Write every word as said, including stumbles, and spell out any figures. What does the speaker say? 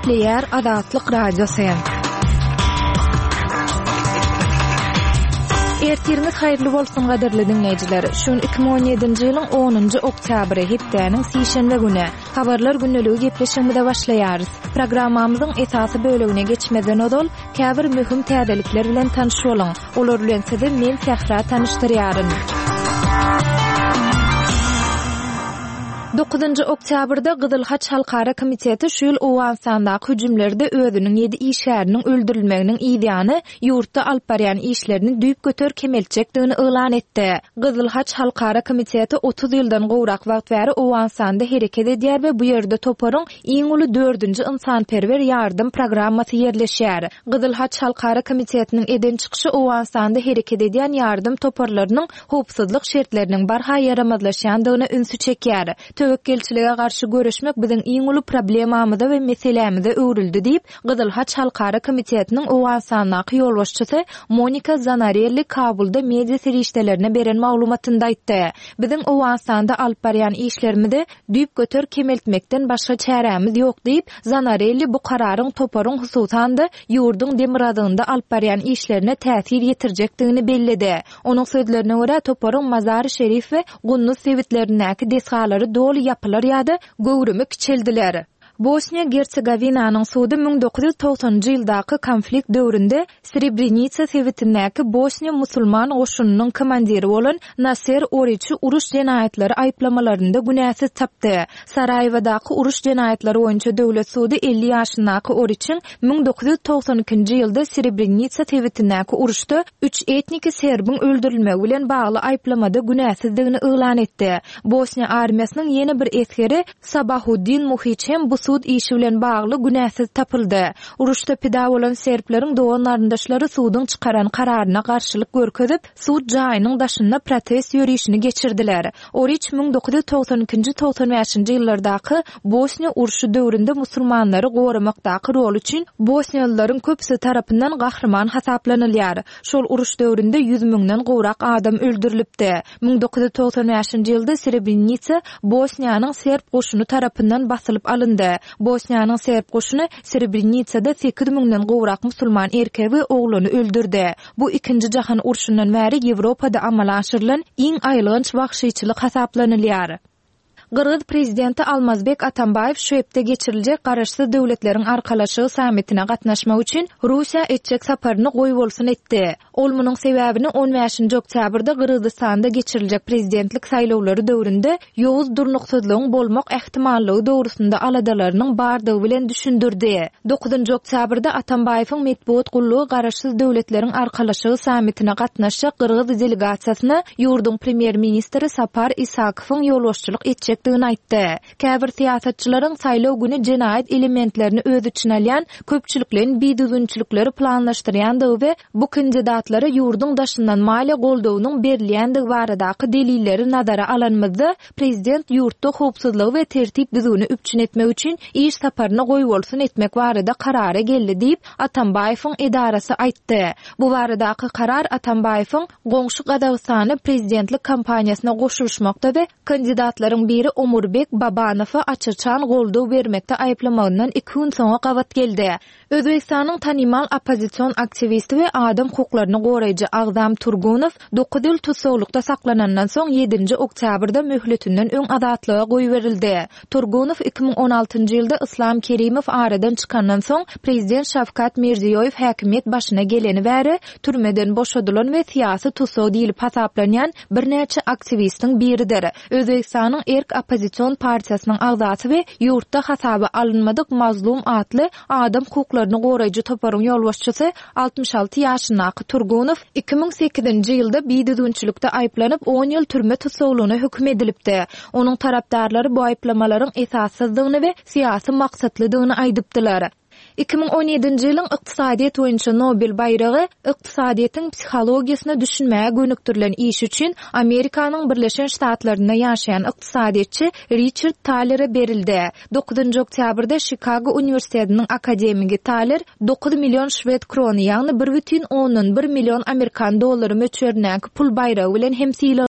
Nükleer Azatlyk Radiosu. Ertiriniz hayırlı bolsun gaderli dinleyijiler. Şun iki bin on ýedinji ýylyň onunjy oktýabry hepdäniň sişenbe güni habarlar günneligi gepleşiginde başlaýarys. Programmamyzyň esasy bölegine geçmeden odol käbir möhüm täzelikler bilen tanışy bolan. Olar bilen sizi men Fähra tanıştyrýaryn. dokuzunjy oktýabrda Gyzyl Haç Halkara Komiteti şu ýyl Owansandaky hüjümlerde özüniň ýedi işäriniň öldürilmeginiň ýygyny ýurtda alyp barýan işlerini düýüp götör kemelçekdigini elan etdi. Gyzyl Haç Halkara Komiteti otuz ýyldan gowrak wagt bäri Owansanda hereket edýär we bu ýerde toparyň iň uly dördünji insanperwer ýardym programmasy ýerleşýär. Gyzyl Haç Halkara Komitetiniň eden çykyşy Owansanda hereket edýän ýardym toparlarynyň howpsuzlyk şertleriniň barha ýaramazlaşýandygyna ünsü çekýär. Tövekkelçilige garşy görüşmek biziň iň uly problemamyzda we meselemizde öwrüldi diýip Gyzyl Haç Halkara Komitetiniň Owansandaky ýolbaşçysy Monika Zanarelli Kabulda media serişdelerine beren maglumatynda aýtdy. Biziň Owansanda alyp barýan işlerimizi düýüp götör kemeltmekden başga çäremiz ýok diýip Zanarelli bu kararyň toparyň hususanda ýurduň demiradygynda alyp barýan işlerine täsir ýetirjekdigini bellidi. Onuň sözlerine görä toparyň Mazar-y Şerif we Gunnus sewitlerindäki desgalary dol yapılar ýa-da göwrümi kiçeldiler. Bosniya Gersegovinanyň sudy bin dokuz ýüz togsanjy ýyldaky konflikt döwründe Srebrenica sewitindäki Bosniya musulman goşunynyň komandiri bolan Naser Oriçi uruş jenaýatlary aýplamalарynda günäsiz tapdy. Sarajewadaky uruş jenaýatlary boýunça döwlet sudy elli ýaşyndaky Oriçiň bin dokuz ýüz togsan ikinji ýylda Srebrenica sewitindäki uruşda üç etniki serbiň öldürilmegi bilen bagly aýplamada günäsizdigini elan etdi. Bosniya armiýasynyň ýene bir eskeri Sabahuddin Muhiçem bu sud işi bilen bagly günäsiz tapyldy. Uruşda pida bolan serpleriň dogan aryndaşlary sudyň çykaran kararyna garşylyk görkezip, sud jaýynyň daşynda protest ýürüýüşini geçirdiler. Oriç bin dokuz ýüz togsan ikinji togsan beşinji ýyllardaky Bosniya uruşy döwründe musulmanlary goramakdaky rol üçin Bosniýalylaryň köpsi tarapyndan gahrman hasaplanylýar. Şol uruş döwründe yüz miňden gowrak adam öldürilipdi. bin dokuz ýüz togsan beşinji ýylda Srebrenica Bosniýanyň serb goşuny tarapyndan basylyp alyndy. Bosniýanyň serb goşuny Srebrenicada sekiz miňden gowrak musulman erkek we oglany öldürdi. Bu ikinji jahan uruşundan bäri Ýewropada amala aşyrylan iň aýlygynç wagşyçylyk hasaplanylýar. Gırgız prezidenti Almazbek Atambayev şu hepde geçirilecek garaşsız döwletleriň arkalaşygy sammitine gatnaşmak üçin Russiýa etjek saparyny goýup bolsun etdi. Ol munyň sebäbini on beşinji oktýabrda Gyrgyzstanda geçiriljek prezidentlik saýlawlary döwründe ýowuz durnuksyzlygyň bolmak ähtimalligi dogrusynda aladalarynyň bardygy bilen düşündirdi. dokuzunjy oktýabrda Atambayewiň medeniýet gullugy garaşsız döwletleriň arkalaşygy sammitine gatnaşjak Gyrgyz delegasiýasyna ýurdun premier ministri Sapar Isakowyň ýolbaşçylyk etjek digini aýtdy. Käbir siýasatçylaryň saýlaw güni jenaýat elementlerini öz içine alýan köpçüliklerin biýdüzünçilikleri planlaşdyrýandygy we bu kandidatlary ýurdun daşyndan maliýe goldawynyň berilýändigi baradaky delilleri nazara alanmazda prezident ýurtda howpsuzlygy we tertip düzügini üpçün etmek üçin iş saparyna goýup bolsun etmek barada karara geldi diýip Atambayewiň edarasy aýtdy. Bu baradaky karar Atambayewiň goňşy Gazagystany prezidentlik kampaniýasyna goşulmamakda we kandidatlaryň biri Omurbek Babanowa açyçan goldaw bermekde aýplamagynyň iki gün soňra gabat geldi. Özbekistanyň tanymal opozisiýon aktivisti we adam hukuklaryny goraýjy Agzam Turgunow dokuz ýyl tutsawlykda saklanandan soň yedinji oktýabrda möhletinden öň azatlyga goýup berildi. Turgunow iki bin on altynjy ýylda Islam Kerimow aradan çykandan soň prezident Şavkat Mirziýoýew häkimet başyna geleni bäri türmeden boşadylan we syýasy tutsaw diýilip hasaplanýan bir näçe aktivistiň biridir. Özbekistanyň Erk Opozisiýon partiýasynyň agzasy we ýurtda hasaba alınmadyk mazlum atly adam hukuklaryny goraýjy toparyň ýolbaşçysy altmış alty ýaşyndaky Turgunow iki bin sekizinji ýylda biýdüzünçilikde aýplanyp on ýyl türme tutsawlygyna hökm edilipdi. Onuň tarapdarlary bu aýplamalaryň esassyzdygyny we syýasy maksatlydygyny aýdypdylar. iki bin on ýedinji ýylyň ykdysadiýet boýunça Nobel baýragy ykdysadiýetiň psihologiýasyna düşünmäge gönüktirilen iş üçin Amerikanyň Birleşen Ştatlarynda ýaşaýan ykdysadiýetçi Richard Thaler'e berildi. dokuzunjy oktýabrda Chicago Uniwersitetiniň akademigi Thaler dokuz million şwed krony ýagny bir butun ondan bir million Amerikan dollary möçberine pul baýragy bilen hemsil